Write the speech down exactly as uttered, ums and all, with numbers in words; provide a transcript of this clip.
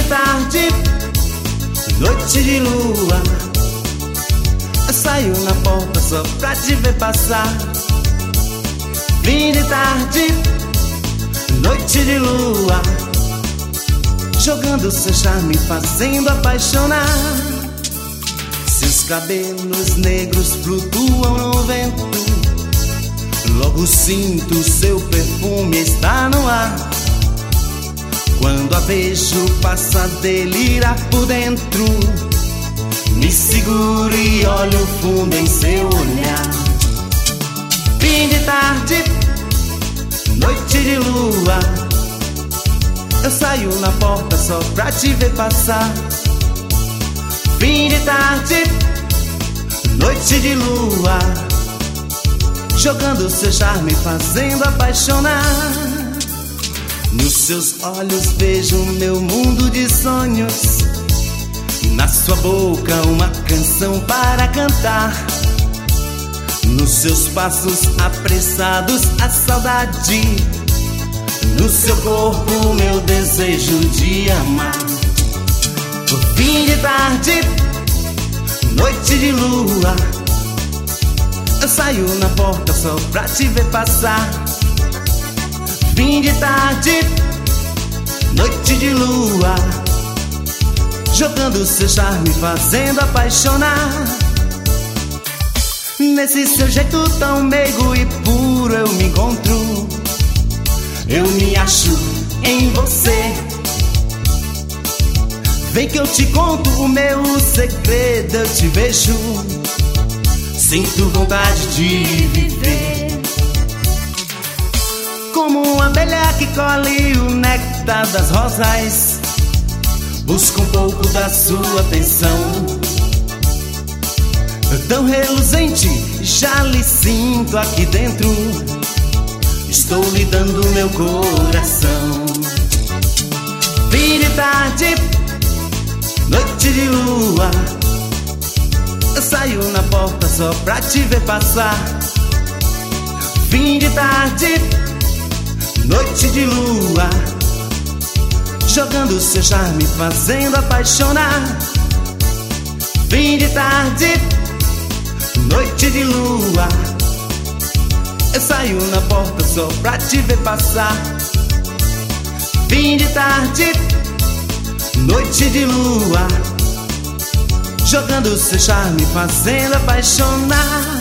de tarde, noite de lua, eu saio na porta só pra te ver passar. Fim de tarde, noite de lua, jogando seu charme, fazendo apaixonar. Seus cabelos negros flutuam no vento, logo sinto seu perfume está no ar. Quando a vejo passa a delirar por dentro, me seguro e olho fundo em seu olhar. Fim de tarde, noite de lua, eu saio na porta só pra te ver passar. Fim de tarde, noite de lua, jogando seu charme, fazendo apaixonar. Nos seus olhos vejo meu mundo de sonhos, na sua boca uma canção para cantar. Nos seus passos apressados a saudade, no seu corpo meu desejo de amar. Fim de tarde, noite de lua, eu saio na porta só pra te ver passar. Fim de tarde, noite de lua, jogando seu charme, fazendo apaixonar. Nesse seu jeito tão meigo e puro eu me encontro, eu me acho em você. Vem que eu te conto o meu segredo, eu te vejo, sinto vontade de viver. Como uma abelha que colhe o néctar das rosas, busca um pouco da sua atenção. Tão reluzente, já lhe sinto aqui dentro, estou lhe dando meu coração. Fim de tarde, noite de lua, eu saio na porta só pra te ver passar. Fim de tarde, noite de lua, jogando seu charme, fazendo apaixonar. Fim de tarde, noite de lua, eu saio na porta só pra te ver passar. Fim de tarde, noite de lua, jogando seu charme, fazendo apaixonar.